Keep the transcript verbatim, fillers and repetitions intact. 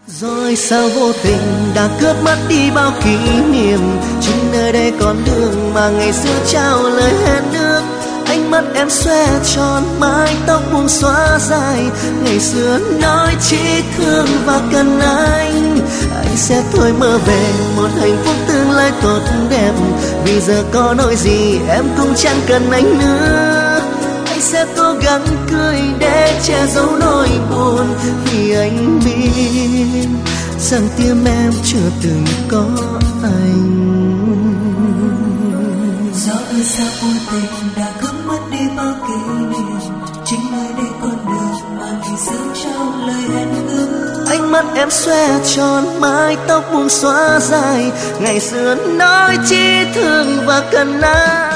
Rồi sao vô tình đã cướp mất đi bao kỷ niệm. Chính nơi đây con đường mà ngày xưa trao lời hẹn ước. Ánh mắt em xoe tròn, mái tóc buông xóa dài. Ngày xưa nói chỉ thương và cần anh. Anh sẽ thôi mơ về một hạnh phúc tương lai tốt đẹp. Vì giờ có nói gì em cũng chẳng cần anh nữa. Anh sẽ cố gắng cười để che giấu nỗi buồn. Vì anh biết rằng tim em chưa từng có anh. Gió ơi sao vô tình đã cướp mất đi bao kỷ niệm. Chính nơi đây con đường mà ngày xưa trao lời hẹn ước. Ánh mắt em xoe tròn, mái tóc buông xóa dài. Ngày xưa nói chỉ thương và cần anh.